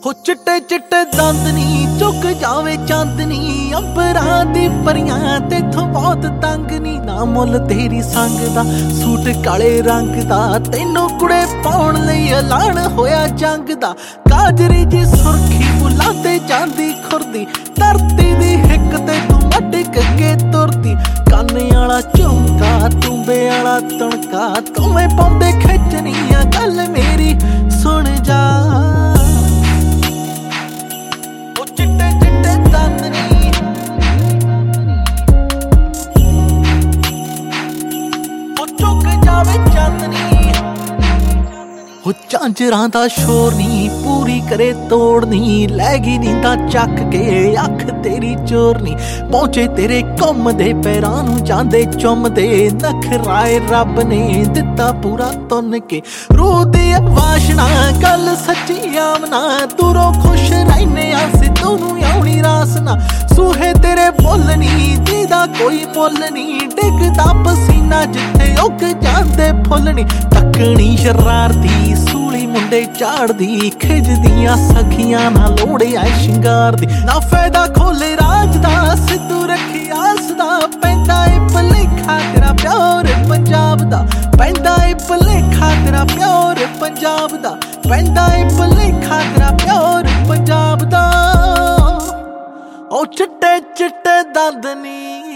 हो चिट्टे चिट्टे दांदनी चुक जावे चांदनी अंबरां दी परियां तेथों बहुत तंग नी ना मुल तेरी संग दा सूट काले रंग दा तैनूं कुड़े पाउण लई ऐलान होया जंग दा काजरी जी सुरखी फुल्लां ते जांदी खुरदी धरती दी हिक ते तूं मटक के तुरदी काने वाला झुमका तूंबे वाला तणका तूवें पाउंदे खिचनियां गल मेरी सुन जा चिट्टे चिट्टे दांदनी ओ चुक जावे चांदनी हो झांजरां दा शोर नी पूरी करे तोड़नी लैगी नींदा चक के अख तेरी चोरनी पहुंचे तेरे घुमदे पैरां नूं जांदे चुमदे नखराए रब ने दिता पूरा तुन के रूह दी वाशना गल सच्ची आमना दूरों खुश रहने सिद्धू नूं आउणी रासना सूहे तेरे फुल नी जीदा कोई मुल नी डिगदा पसीना जिथे उग जांदे फुल नी तकनी शरारती सूली मुंडे झाड़दी खिजदियां सखियां ना लोड़े आए शिंगार दी ना फायदा खोले राज दा सिद्धू रखी आस दा पैंदा ए भलेखा तेरा प्यार पंजाब दा पैंदा ए भलेखा तेरा प्यार पंजाब दा पैंदा ए भलेखा तेरा प्यार पंजाब दा ओ चिट्टे चिट्टे दांदनी